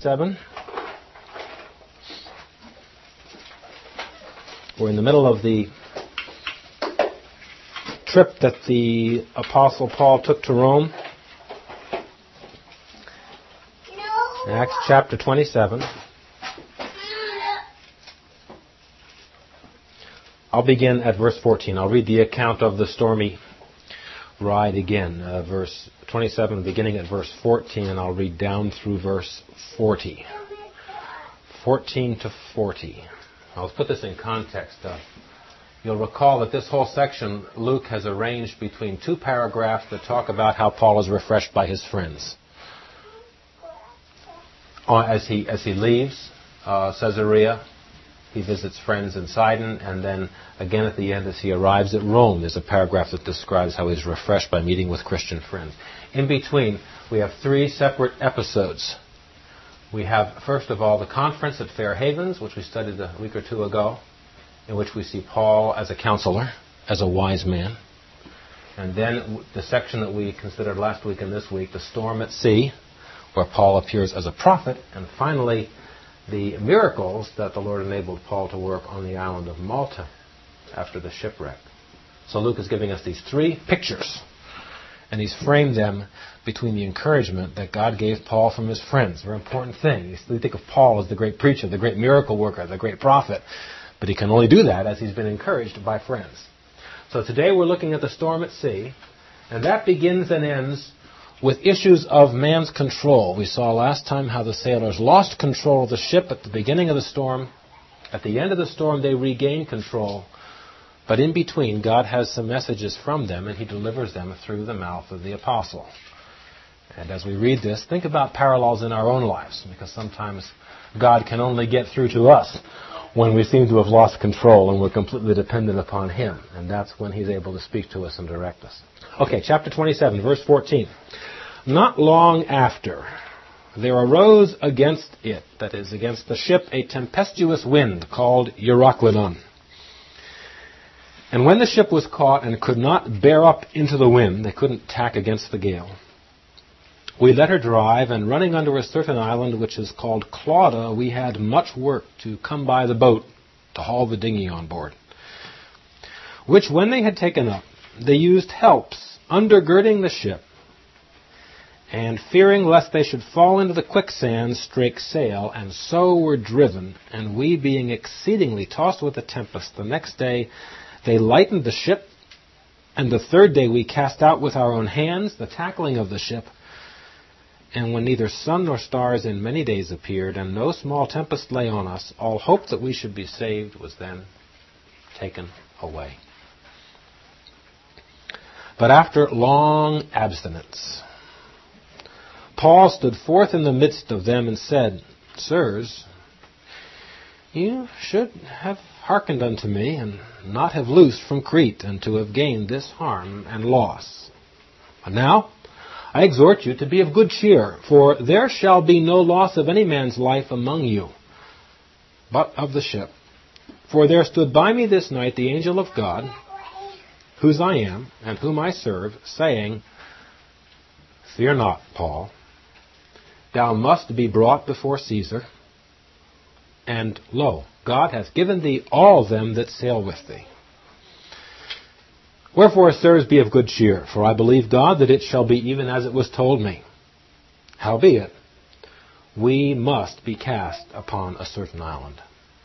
7. We're in the middle of the trip that the Apostle Paul took to Rome. Acts chapter 27. I'll begin at verse 14. I'll read the account of the stormy ride again. Verse 27, beginning at verse 14, and I'll read down through verse 40. 14 to 40. I'll put this in context. You'll recall that this whole section Luke has arranged between two paragraphs that talk about how Paul is refreshed by his friends. As he leaves Caesarea, he visits friends in Sidon, and then again at the end as he arrives at Rome, there's a paragraph that describes how he's refreshed by meeting with Christian friends. In between, we have three separate episodes. We have, first of all, the conference at Fair Havens, which we studied a week or two ago, in which we see Paul as a counselor, as a wise man. And then the section that we considered last week and this week, the storm at sea, where Paul appears as a prophet. And finally, the miracles that the Lord enabled Paul to work on the island of Malta after the shipwreck. So Luke is giving us these three pictures, and he's framed them between the encouragement that God gave Paul from his friends. Very important thing. We think of Paul as the great preacher, the great miracle worker, the great prophet, but he can only do that as he's been encouraged by friends. So today we're looking at the storm at sea, and that begins and ends with issues of man's control. We saw last time how the sailors lost control of the ship at the beginning of the storm. At the end of the storm, they regain control. But in between, God has some messages from them, and he delivers them through the mouth of the apostle. And as we read this, think about parallels in our own lives, because sometimes God can only get through to us when we seem to have lost control and we're completely dependent upon him. And that's when he's able to speak to us and direct us. Okay, chapter 27, verse 14. Not long after, there arose against it, that is, against the ship, a tempestuous wind called Euroclydon. And when the ship was caught and could not bear up into the wind, they couldn't tack against the gale, we let her drive, and running under a certain island which is called Clauda, we had much work to come by the boat to haul the dinghy on board. Which when they had taken up, they used helps, undergirding the ship, and fearing lest they should fall into the quicksand, strake sail, and so were driven. And we, being exceedingly tossed with the tempest, the next day they lightened the ship, and the third day we cast out with our own hands the tackling of the ship. And when neither sun nor stars in many days appeared, and no small tempest lay on us, all hope that we should be saved was then taken away. But after long abstinence, Paul stood forth in the midst of them and said, Sirs, you should have hearkened unto me, and not have loosed from Crete, and to have gained this harm and loss. But now I exhort you to be of good cheer, for there shall be no loss of any man's life among you, but of the ship. For there stood by me this night the angel of God, whose I am, and whom I serve, saying, Fear not, Paul. Thou must be brought before Caesar, and lo, God hath given thee all them that sail with thee. Wherefore, sirs, be of good cheer, for I believe God that it shall be even as it was told me. Howbeit, we must be cast upon a certain island.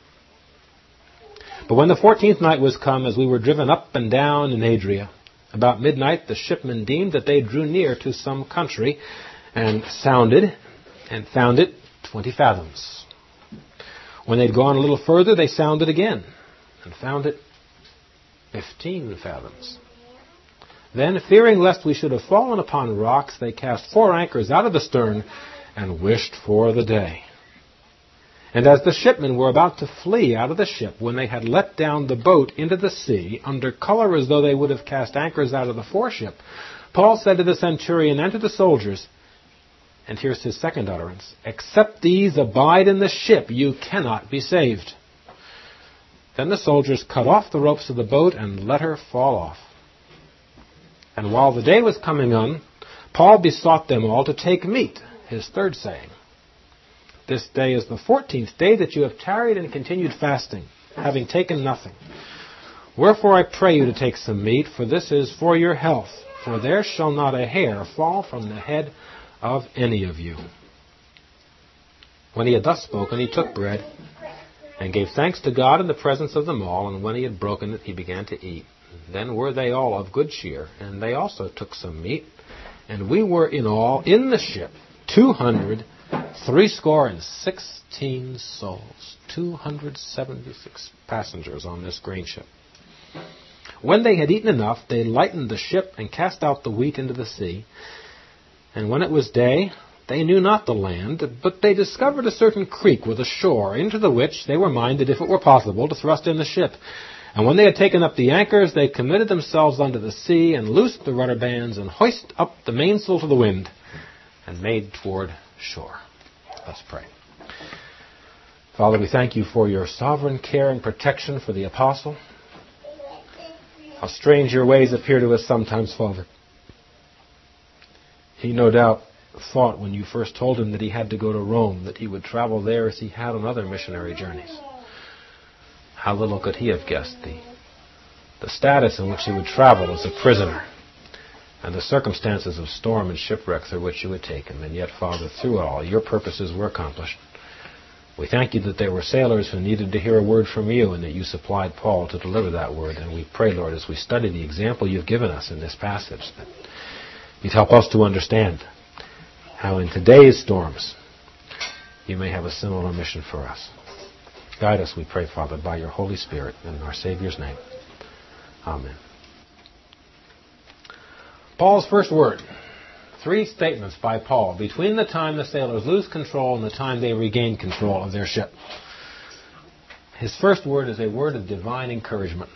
But when the 14th night was come, as we were driven up and down in Adria, about midnight the shipmen deemed that they drew near to some country, and sounded, and found it 20 fathoms. When they'd gone a little further, they sounded again, and found it 15 fathoms. Then, fearing lest we should have fallen upon rocks, they cast 4 anchors out of the stern, and wished for the day. And as the shipmen were about to flee out of the ship, when they had let down the boat into the sea, under color as though they would have cast anchors out of the foreship, Paul said to the centurion and to the soldiers, and here's his second utterance, Except these abide in the ship, you cannot be saved. Then the soldiers cut off the ropes of the boat and let her fall off. And while the day was coming on, Paul besought them all to take meat, his third saying. This day is the 14th day that you have tarried and continued fasting, having taken nothing. Wherefore I pray you to take some meat, for this is for your health. For there shall not a hair fall from the head of any of you. When he had thus spoken, he took bread, and gave thanks to God in the presence of them all, and when he had broken it, he began to eat. Then were they all of good cheer, and they also took some meat. And we were in all in the ship 216 souls, 276 passengers on this grain ship. When they had eaten enough, they lightened the ship and cast out the wheat into the sea. And when it was day, they knew not the land, but they discovered a certain creek with a shore, into the which they were minded, if it were possible, to thrust in the ship. And when they had taken up the anchors, they committed themselves unto the sea, and loosed the rudder bands, and hoisted up the mainsail to the wind, and made toward shore. Let's pray. Father, we thank you for your sovereign care and protection for the apostle. How strange your ways appear to us sometimes, Father. He no doubt thought when you first told him that he had to go to Rome, that he would travel there as he had on other missionary journeys. How little could he have guessed the status in which he would travel as a prisoner, and the circumstances of storm and shipwreck through which you would take him. And yet, Father, through it all, your purposes were accomplished. We thank you that there were sailors who needed to hear a word from you, and that you supplied Paul to deliver that word. And we pray, Lord, as we study the example you've given us in this passage, that you'd help us to understand how in today's storms you may have a similar mission for us. Guide us, we pray, Father, by your Holy Spirit, in our Savior's name. Amen. Paul's first word. 3 statements by Paul between the time the sailors lose control and the time they regain control of their ship. His first word is a word of divine encouragement.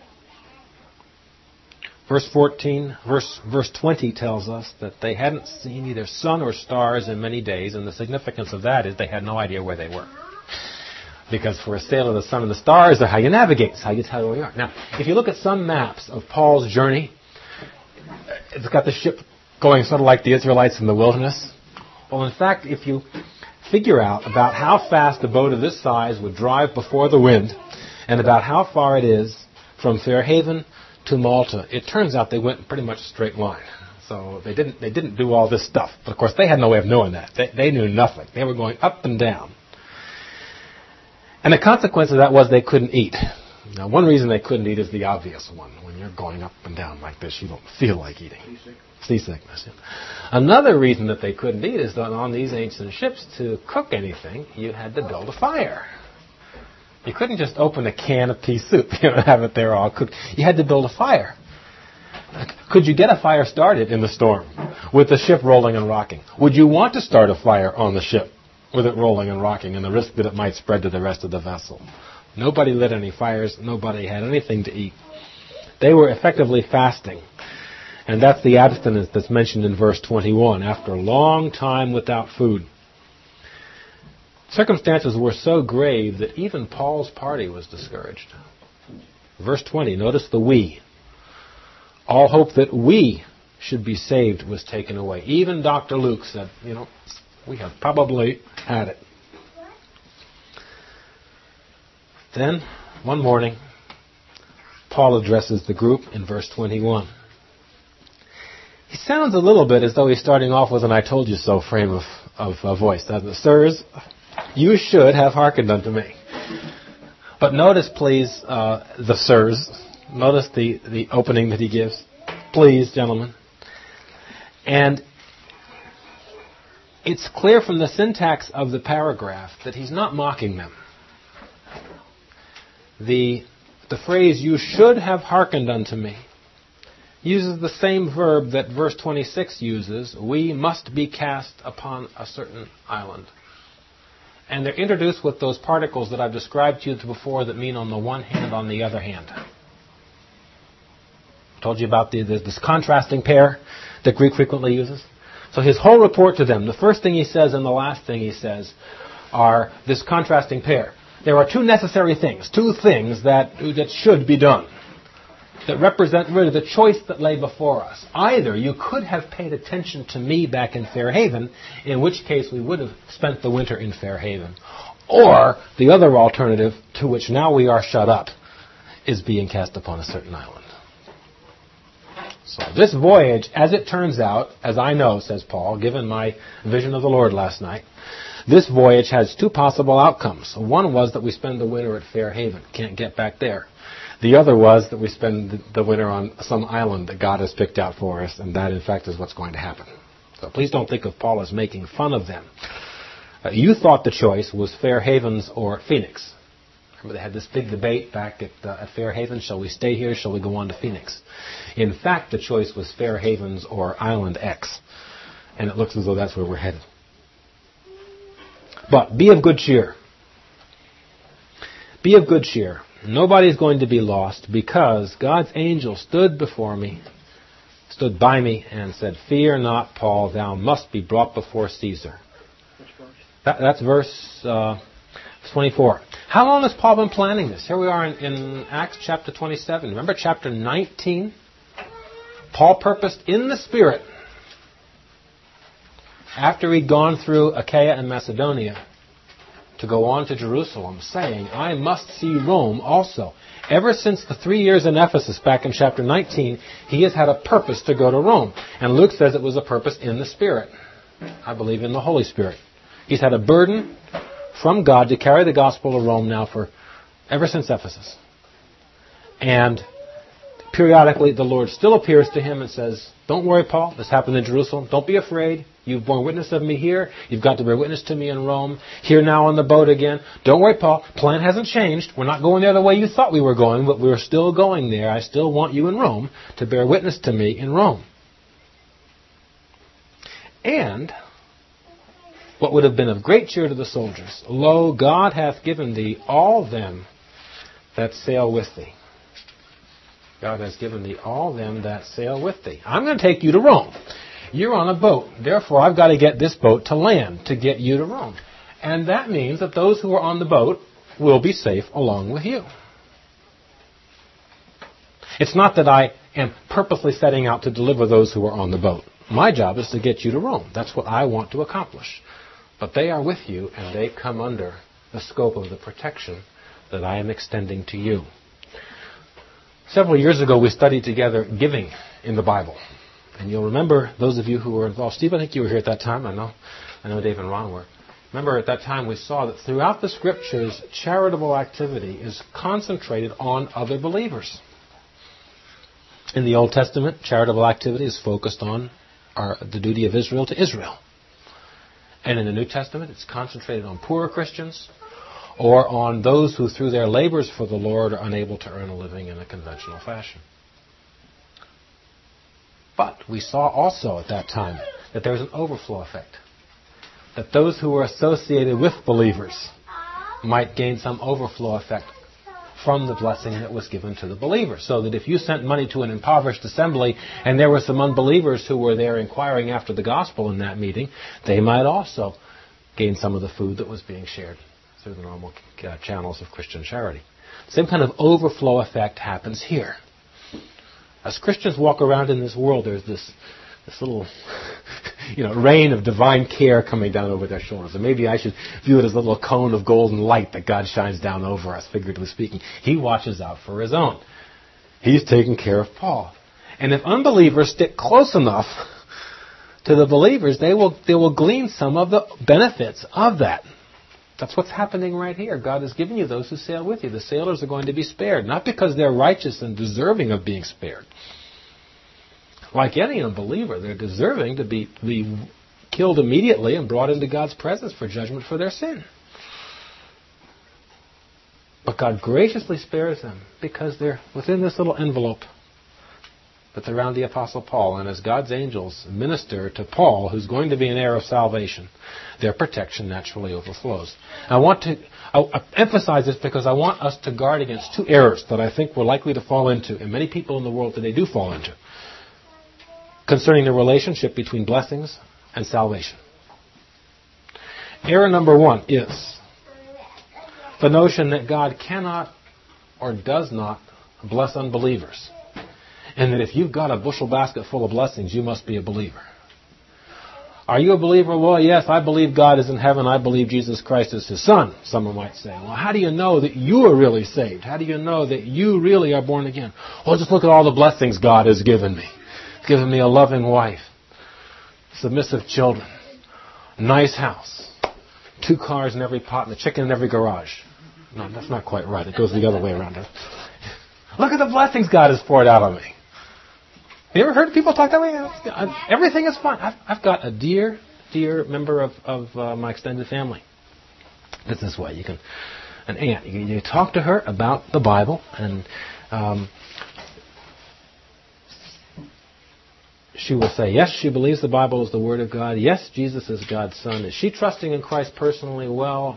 Verse 20 tells us that they hadn't seen either sun or stars in many days, and the significance of that is they had no idea where they were. Because for a sailor, the sun and the stars are how you navigate, it's how you tell where you are. Now, if you look at some maps of Paul's journey, it's got the ship going sort of like the Israelites in the wilderness. Well, in fact, if you figure out about how fast a boat of this size would drive before the wind, and about how far it is from Fairhaven to Malta, it turns out they went in pretty much a straight line. So they didn't do all this stuff. But of course, they had no way of knowing that. They knew nothing. They were going up and down. And the consequence of that was they couldn't eat. Now, one reason they couldn't eat is the obvious one. When you're going up and down like this, you don't feel like eating. Seasickness. Another reason that they couldn't eat is that on these ancient ships, to cook anything, you had to build a fire. You couldn't just open a can of pea soup and have it there all cooked. You had to build a fire. Could you get a fire started in the storm with the ship rolling and rocking? Would you want to start a fire on the ship with it rolling and rocking and the risk that it might spread to the rest of the vessel? Nobody lit any fires. Nobody had anything to eat. They were effectively fasting. And that's the abstinence that's mentioned in verse 21, after a long time without food. Circumstances were so grave that even Paul's party was discouraged. Verse 20, notice the we. All hope that we should be saved was taken away. Even Dr. Luke said, we have probably had it. Then, one morning, Paul addresses the group in verse 21. He sounds a little bit as though he's starting off with an I told you so frame of voice. Sirs, you should have hearkened unto me. But notice, please, the sirs. Notice the opening that he gives. Please, gentlemen. And it's clear from the syntax of the paragraph that he's not mocking them. The phrase, you should have hearkened unto me, uses the same verb that verse 26 uses, we must be cast upon a certain island. And they're introduced with those particles that I've described to you before that mean on the one hand, on the other hand. I told you about this contrasting pair that Greek frequently uses. So his whole report to them, the first thing he says and the last thing he says are this contrasting pair. There are 2 necessary things, 2 things that should be done. that represent really the choice that lay before us. Either you could have paid attention to me back in Fairhaven, in which case we would have spent the winter in Fairhaven. Or the other alternative, to which now we are shut up, is being cast upon a certain island. So this voyage, as it turns out, as I know, says Paul, given my vision of the Lord last night, this voyage has two possible outcomes. One was that we spend the winter at Fairhaven. Can't get back there. The other was that we spend the winter on some island that God has picked out for us, and that, in fact, is what's going to happen. So please don't think of Paul as making fun of them. You thought the choice was Fairhavens or Phoenix. Remember, they had this big debate back at Fairhaven. Shall we stay here? Shall we go on to Phoenix? In fact, the choice was Fairhavens or Island X. And it looks as though that's where we're headed. But be of good cheer. Be of good cheer. Nobody's going to be lost, because God's angel stood by me and said, "Fear not, Paul, thou must be brought before Caesar." That's verse 24. How long has Paul been planning this? Here we are in Acts chapter 27. Remember chapter 19? Paul purposed in the Spirit, after he'd gone through Achaia and Macedonia, to go on to Jerusalem, saying, "I must see Rome also." Ever since the 3 years in Ephesus, back in chapter 19, he has had a purpose to go to Rome. And Luke says it was a purpose in the Spirit. I believe in the Holy Spirit. He's had a burden from God to carry the gospel to Rome now ever since Ephesus. And periodically the Lord still appears to him and says, "Don't worry, Paul, this happened in Jerusalem. Don't be afraid. You've borne witness of me here. You've got to bear witness to me in Rome. Here now on the boat again. Don't worry, Paul. Plan hasn't changed. We're not going there the way you thought we were going, but we're still going there. I still want you in Rome to bear witness to me in Rome." And what would have been of great cheer to the soldiers, "Lo, God hath given thee all them that sail with thee." God has given thee all them that sail with thee. I'm going to take you to Rome. You're on a boat. Therefore, I've got to get this boat to land to get you to Rome. And that means that those who are on the boat will be safe along with you. It's not that I am purposely setting out to deliver those who are on the boat. My job is to get you to Rome. That's what I want to accomplish. But they are with you, and they come under the scope of the protection that I am extending to you. Several years ago, we studied together giving in the Bible. And you'll remember, those of you who were involved, Steve, I think you were here at that time. I know Dave and Ron were. Remember, at that time we saw that throughout the Scriptures, charitable activity is concentrated on other believers. In the Old Testament, charitable activity is focused on the duty of Israel to Israel. And in the New Testament, it's concentrated on poorer Christians or on those who, through their labors for the Lord, are unable to earn a living in a conventional fashion. But we saw also at that time that there was an overflow effect. That those who were associated with believers might gain some overflow effect from the blessing that was given to the believers. So that if you sent money to an impoverished assembly and there were some unbelievers who were there inquiring after the gospel in that meeting, they might also gain some of the food that was being shared through the normal channels of Christian charity. The same kind of overflow effect happens here. As Christians walk around in this world, there's this little rain of divine care coming down over their shoulders. And maybe I should view it as a little cone of golden light that God shines down over us, figuratively speaking. He watches out for His own. He's taking care of Paul. And if unbelievers stick close enough to the believers, they will glean some of the benefits of that. That's what's happening right here. God has given you those who sail with you. The sailors are going to be spared, not because they're righteous and deserving of being spared. Like any unbeliever, they're deserving to be killed immediately and brought into God's presence for judgment for their sin. But God graciously spares them because they're within this little envelope that's around the Apostle Paul. And as God's angels minister to Paul, who's going to be an heir of salvation, their protection naturally overflows. I want to emphasize this because I want us to guard against two errors that I think we're likely to fall into, and many people in the world today do fall into, concerning the relationship between blessings and salvation. Error number one is the notion that God cannot or does not bless unbelievers. and that if you've got a bushel basket full of blessings, you must be a believer. Are you a believer? Well, yes, I believe God is in heaven. I believe Jesus Christ is His Son, someone might say. Well, how do you know that you are really saved? How do you know that you really are born again? Well, just look at all the blessings God has given me. He's given me a loving wife, submissive children, a nice house, 2 cars in every pot, and a chicken in every garage. No, that's not quite right. It goes the other way around. Look at the blessings God has poured out on me. You ever heard people talk that way? Everything is fine. I've got a dear member of my extended family. It's this way. An aunt. You talk to her about the Bible, and she will say, yes, she believes the Bible is the Word of God. Yes, Jesus is God's Son. Is she trusting in Christ personally? Well,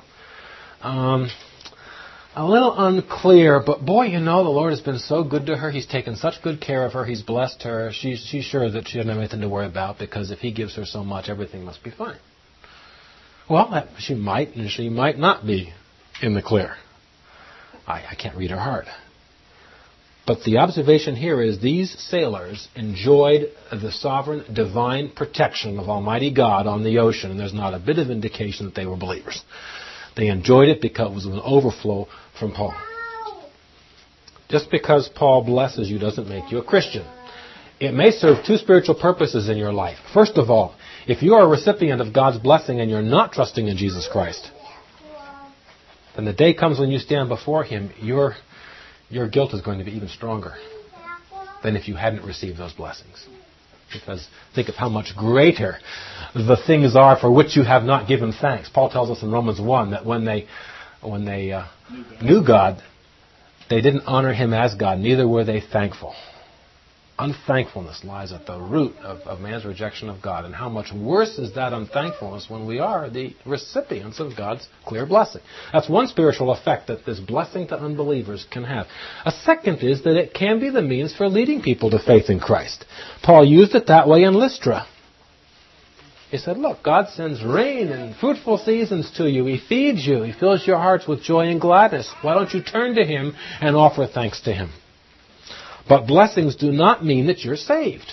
a little unclear, but boy, the Lord has been so good to her. He's taken such good care of her. He's blessed her. She's sure that she doesn't have anything to worry about, because if He gives her so much, everything must be fine. Well, she might and she might not be in the clear. I can't read her heart. But the observation here is these sailors enjoyed the sovereign divine protection of Almighty God on the ocean, and there's not a bit of indication that they were believers. They enjoyed it because it was an overflow from Paul. Just because Paul blesses you doesn't make you a Christian. It may serve 2 spiritual purposes in your life. First of all, if you are a recipient of God's blessing and you're not trusting in Jesus Christ, then the day comes when you stand before Him, your guilt is going to be even stronger than if you hadn't received those blessings. Because think of how much greater the things are for which you have not given thanks. Paul tells us in Romans 1 that when they knew God, they didn't honor Him as God, neither were they thankful. Unthankfulness lies at the root of man's rejection of God. And how much worse is that unthankfulness when we are the recipients of God's clear blessing? That's one spiritual effect that this blessing to unbelievers can have. A second is that it can be the means for leading people to faith in Christ. Paul used it that way in Lystra. He said, look, God sends rain and fruitful seasons to you. He feeds you. He fills your hearts with joy and gladness. Why don't you turn to Him and offer thanks to Him? But blessings do not mean that you're saved.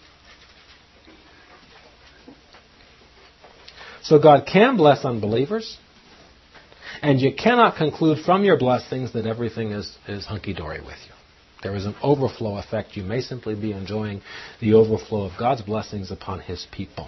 So God can bless unbelievers, and you cannot conclude from your blessings that everything is hunky-dory with you. There is an overflow effect. You may simply be enjoying the overflow of God's blessings upon His people.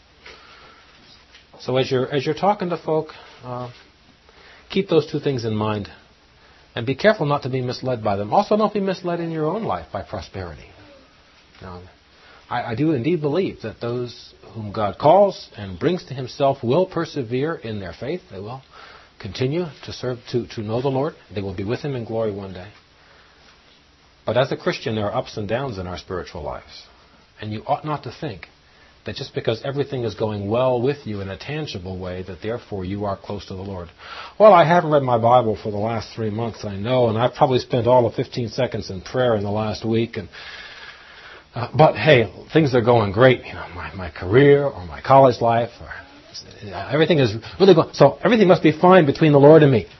So as you're talking to folk, keep those 2 things in mind. And be careful not to be misled by them. Also, don't be misled in your own life by prosperity. Now, I do indeed believe that those whom God calls and brings to Himself will persevere in their faith. They will continue to serve, to know the Lord. They will be with Him in glory one day. But as a Christian, there are ups and downs in our spiritual lives. And you ought not to think that just because everything is going well with you in a tangible way, that therefore you are close to the Lord. Well, I haven't read my Bible for the last 3 months, I know, and I've probably spent all of 15 seconds in prayer in the last week. But hey, things are going great. My career or my college life, or everything is really going. So everything must be fine between the Lord and me.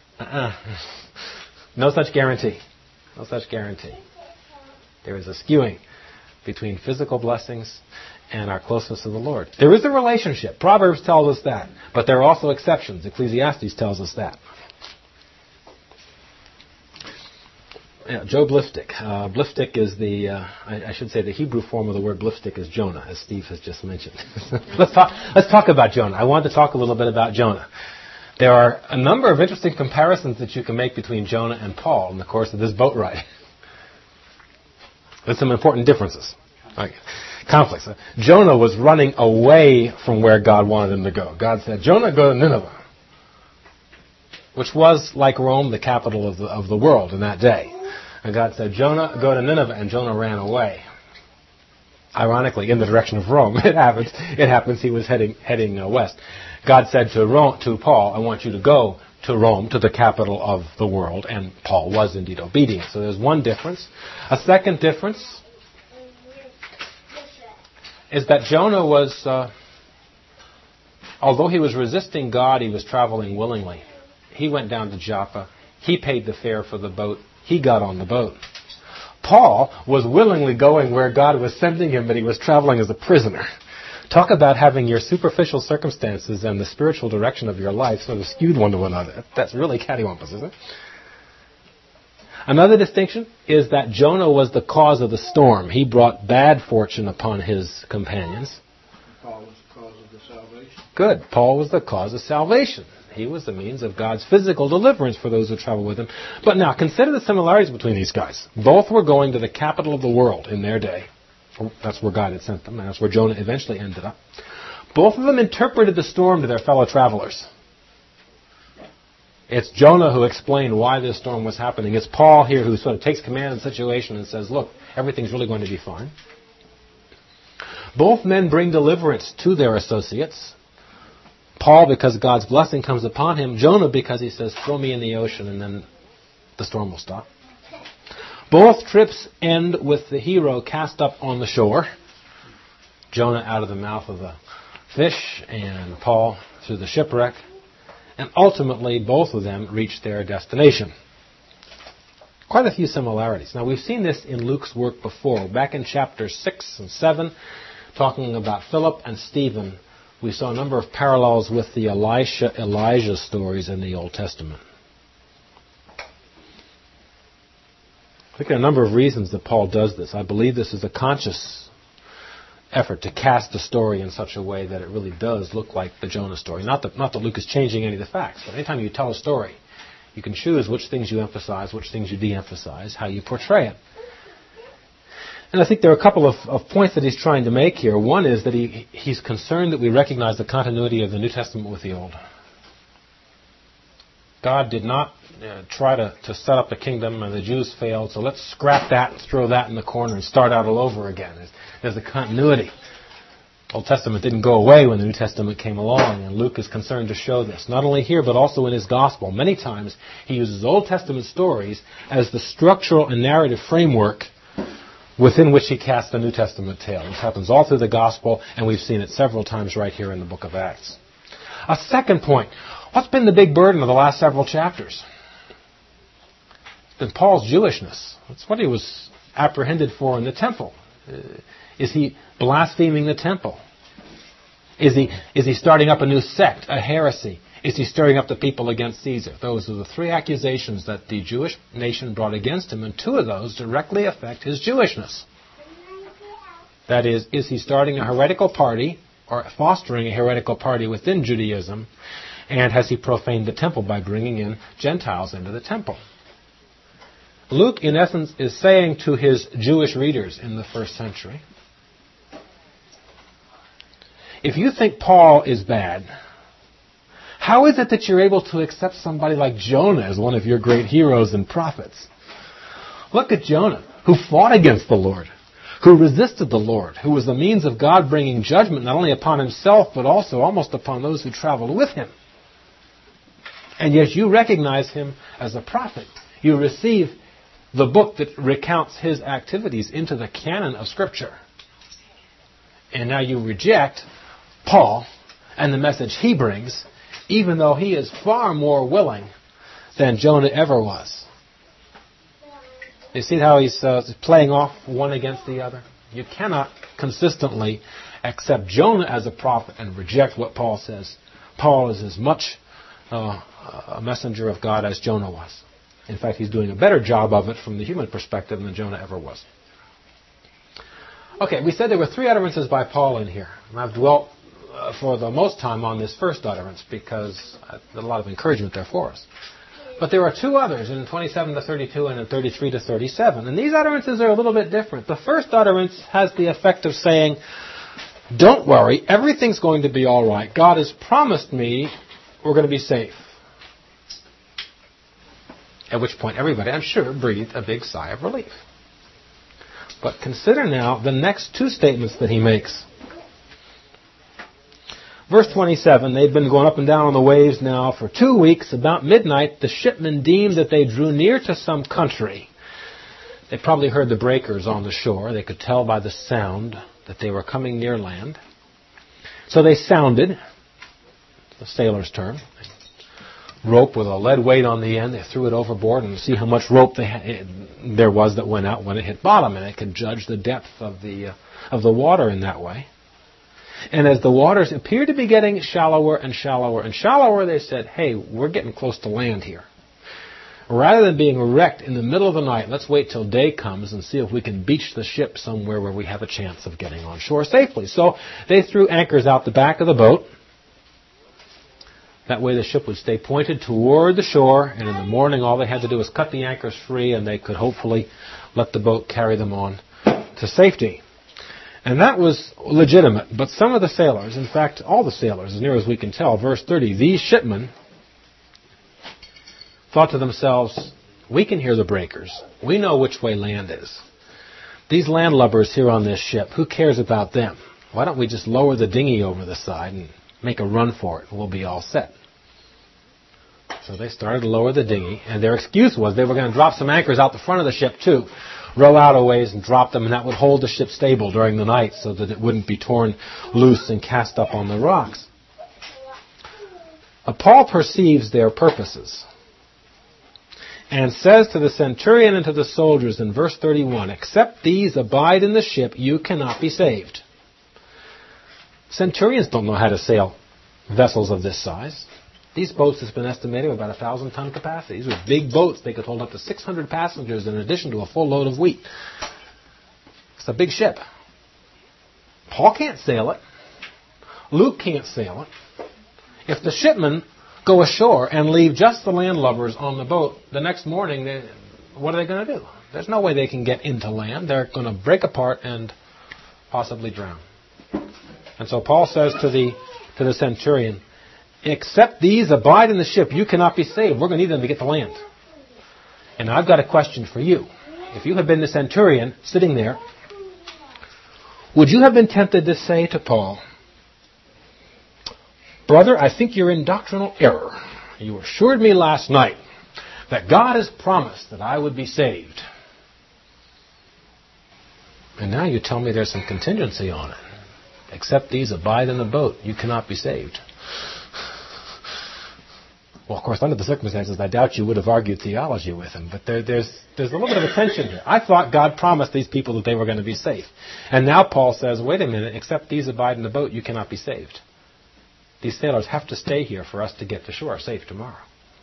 No such guarantee. No such guarantee. There is a skewing between physical blessings and our closeness to the Lord. There is a relationship. Proverbs tells us that. But there are also exceptions. Ecclesiastes tells us that. Job Liftik. Bliftik is I should say the Hebrew form of the word Bliftik is Jonah, as Steve has just mentioned. Let's talk about Jonah. I want to talk a little bit about Jonah. There are a number of interesting comparisons that you can make between Jonah and Paul in the course of this boat ride. There's some important differences. Conflicts. Jonah was running away from where God wanted him to go. God said, Jonah, go to Nineveh, which was, like Rome, the capital of the world in that day. And God said, Jonah, go to Nineveh, and Jonah ran away. Ironically, in the direction of Rome. It happens he was heading west. God said to Paul, I want you to go to Rome, to the capital of the world, and Paul was indeed obedient. So there's one difference. A second difference is that Jonah was, although he was resisting God, he was traveling willingly. He went down to Joppa. He paid the fare for the boat. He got on the boat. Paul was willingly going where God was sending him, but he was traveling as a prisoner. Talk about having your superficial circumstances and the spiritual direction of your life sort of skewed one to another. That's really cattywampus, isn't it? Another distinction is that Jonah was the cause of the storm. He brought bad fortune upon his companions. Paul was the cause of the salvation. Good. Paul was the cause of salvation. He was the means of God's physical deliverance for those who travel with him. But now, consider the similarities between these guys. Both were going to the capital of the world in their day. That's where God had sent them, and that's where Jonah eventually ended up. Both of them interpreted the storm to their fellow travelers. It's Jonah who explained why this storm was happening. It's Paul here who sort of takes command of the situation and says, look, everything's really going to be fine. Both men bring deliverance to their associates. Paul because God's blessing comes upon him. Jonah because he says, throw me in the ocean and then the storm will stop. Both trips end with the hero cast up on the shore. Jonah out of the mouth of the fish and Paul through the shipwreck. And ultimately, both of them reach their destination. Quite a few similarities. Now, we've seen this in Luke's work before. Back in chapters 6 and 7, talking about Philip and Stephen, we saw a number of parallels with the Elijah stories in the Old Testament. I think there are a number of reasons that Paul does this. I believe this is a conscious effort to cast the story in such a way that it really does look like the Jonah story. Not that Luke is changing any of the facts, but anytime you tell a story, you can choose which things you emphasize, which things you de-emphasize, how you portray it. And I think there are a couple of points that he's trying to make here. One is that he's concerned that we recognize the continuity of the New Testament with the Old. God did not try to set up a kingdom and the Jews failed, so let's scrap that and throw that in the corner and start out all over again. There's a continuity. The Old Testament didn't go away when the New Testament came along, and Luke is concerned to show this. Not only here, but also in his Gospel. Many times he uses Old Testament stories as the structural and narrative framework within which he casts the New Testament tale. This happens all through the Gospel, and we've seen it several times right here in the book of Acts. A second point. What's been the big burden of the last several chapters? It's been Paul's Jewishness. That's what he was apprehended for in the temple. Is he blaspheming the temple? Is he starting up a new sect, a heresy? Is he stirring up the people against Caesar? Those are the three accusations that the Jewish nation brought against him, and two of those directly affect his Jewishness. That is he starting a heretical party or fostering a heretical party within Judaism? And has he profaned the temple by bringing in Gentiles into the temple? Luke, in essence, is saying to his Jewish readers in the first century, if you think Paul is bad, how is it that you're able to accept somebody like Jonah as one of your great heroes and prophets? Look at Jonah, who fought against the Lord, who resisted the Lord, who was the means of God bringing judgment not only upon himself, but also almost upon those who traveled with him. And yet you recognize him as a prophet. You receive the book that recounts his activities into the canon of Scripture. And now you reject Paul and the message he brings, even though he is far more willing than Jonah ever was. You see how he's playing off one against the other? You cannot consistently accept Jonah as a prophet and reject what Paul says. Paul is as much a messenger of God as Jonah was. In fact, he's doing a better job of it from the human perspective than Jonah ever was. Okay, we said there were three utterances by Paul in here. And I've dwelt for the most time on this first utterance because there's a lot of encouragement there for us. But there are two others in 27 to 32 and in 33 to 37. And these utterances are a little bit different. The first utterance has the effect of saying, don't worry, everything's going to be all right. God has promised me we're going to be safe. At which point everybody, I'm sure, breathed a big sigh of relief. But consider now the next two statements that he makes. Verse 27, they'd been going up and down on the waves now for 2 weeks. About midnight, the shipmen deemed that they drew near to some country. They probably heard the breakers on the shore. They could tell by the sound that they were coming near land. So they sounded, the sailor's term, rope with a lead weight on the end. They threw it overboard and see how much rope there was that went out when it hit bottom, and it could judge the depth of the water in that way. And as the waters appeared to be getting shallower and shallower and shallower, they said, hey, we're getting close to land here. Rather than being wrecked in the middle of the night, let's wait till day comes and see if we can beach the ship somewhere where we have a chance of getting on shore safely. So they threw anchors out the back of the boat. That way the ship would stay pointed toward the shore, and in the morning all they had to do was cut the anchors free, and they could hopefully let the boat carry them on to safety. And that was legitimate. But some of the sailors, in fact, all the sailors, as near as we can tell, verse 30, these shipmen thought to themselves, we can hear the breakers. We know which way land is. These landlubbers here on this ship, who cares about them? Why don't we just lower the dinghy over the side and make a run for it, and we'll be all set. So they started to lower the dinghy, and their excuse was they were going to drop some anchors out the front of the ship too. Row out a ways and drop them, and that would hold the ship stable during the night so that it wouldn't be torn loose and cast up on the rocks. Paul perceives their purposes and says to the centurion and to the soldiers in verse 31, except these abide in the ship, you cannot be saved. Centurions don't know how to sail vessels of this size. These boats have been estimated with about 1,000-ton capacity. These were big boats. They could hold up to 600 passengers in addition to a full load of wheat. It's a big ship. Paul can't sail it. Luke can't sail it. If the shipmen go ashore and leave just the landlubbers on the boat, the next morning, what are they going to do? There's no way they can get into land. They're going to break apart and possibly drown. And so Paul says to the centurion, except these abide in the ship, you cannot be saved. We're going to need them to get to land. And I've got a question for you. If you had been the centurion sitting there, would you have been tempted to say to Paul, brother, I think you're in doctrinal error. You assured me last night that God has promised that I would be saved. And now you tell me there's some contingency on it. Except these abide in the boat, you cannot be saved. Well, of course, under the circumstances, I doubt you would have argued theology with him. But there's a little bit of a tension here. I thought God promised these people that they were going to be safe. And now Paul says, wait a minute, except these abide in the boat, you cannot be saved. These sailors have to stay here for us to get to shore safe tomorrow.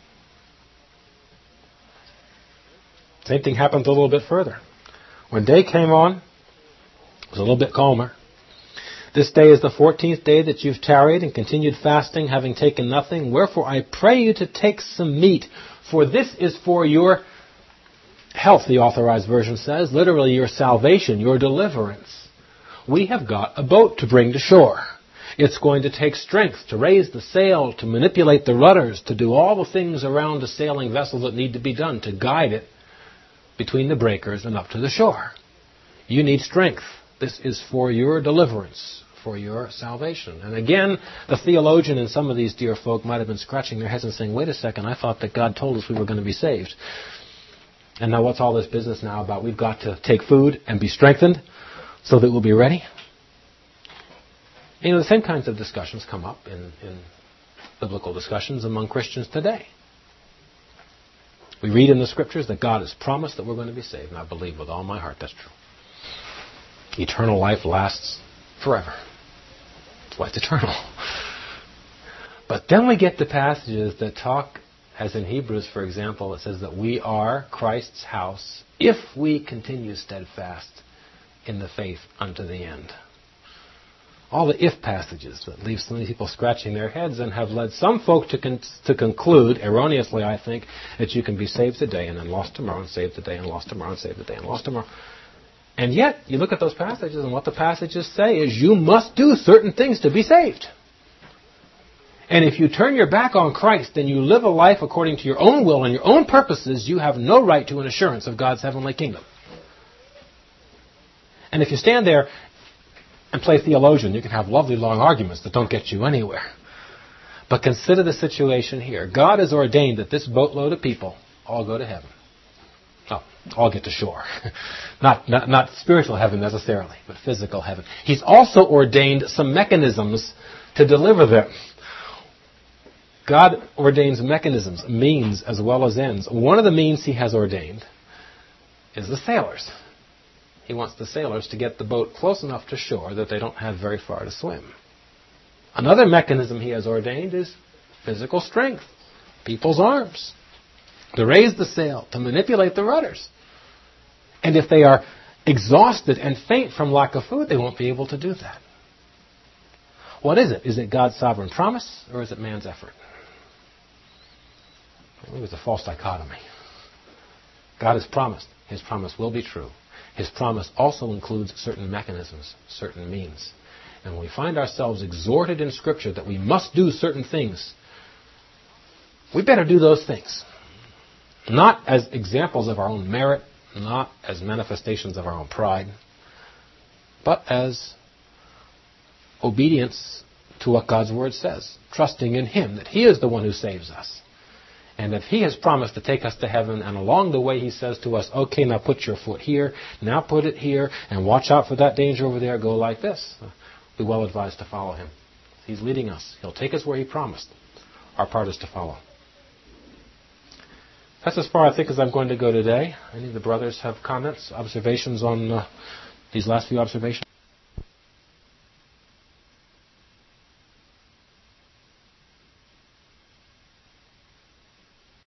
Same thing happened a little bit further. When day came on, it was a little bit calmer. This day is the 14th day that you've tarried and continued fasting, having taken nothing. Wherefore I pray you to take some meat, for this is for your health, the Authorized Version says, literally your salvation, your deliverance. We have got a boat to bring to shore. It's going to take strength to raise the sail, to manipulate the rudders, to do all the things around a sailing vessel that need to be done, to guide it between the breakers and up to the shore. You need strength. This is for your deliverance, for your salvation. And again, the theologian and some of these dear folk might have been scratching their heads and saying, wait a second, I thought that God told us we were going to be saved. And now what's all this business now about? We've got to take food and be strengthened so that we'll be ready? You know, the same kinds of discussions come up in biblical discussions among Christians today. We read in the Scriptures that God has promised that we're going to be saved, and I believe with all my heart that's true. Eternal life lasts forever. That's why it's eternal. But then we get to passages that talk, as in Hebrews, for example, it says that we are Christ's house if we continue steadfast in the faith unto the end. All the if passages that leave so many people scratching their heads and have led some folk to conclude, erroneously I think, that you can be saved today and then lost tomorrow and saved today and lost tomorrow and saved today and lost tomorrow. And yet, you look at those passages and what the passages say is you must do certain things to be saved. And if you turn your back on Christ and you live a life according to your own will and your own purposes, you have no right to an assurance of God's heavenly kingdom. And if you stand there and play theologian, you can have lovely long arguments that don't get you anywhere. But consider the situation here. God has ordained that this boatload of people all go to heaven. Oh, all get to shore. Not spiritual heaven necessarily, but physical heaven. He's also ordained some mechanisms to deliver them. God ordains mechanisms, means as well as ends. One of the means he has ordained is the sailors. He wants the sailors to get the boat close enough to shore that they don't have very far to swim. Another mechanism he has ordained is physical strength, people's arms, to raise the sail, to manipulate the rudders. And if they are exhausted and faint from lack of food, they won't be able to do that. What is it? Is it God's sovereign promise, or is it man's effort? I believe it's a false dichotomy. God has promised. His promise will be true. His promise also includes certain mechanisms, certain means. And when we find ourselves exhorted in Scripture that we must do certain things, we better do those things. Not as examples of our own merit, not as manifestations of our own pride, but as obedience to what God's Word says, trusting in Him, that He is the one who saves us. And if He has promised to take us to heaven, and along the way He says to us, okay, now put your foot here, now put it here, and watch out for that danger over there, go like this, we're well advised to follow Him. He's leading us. He'll take us where He promised. Our part is to follow. That's as far, I think, as I'm going to go today. Any of the brothers have comments, observations on these last few observations?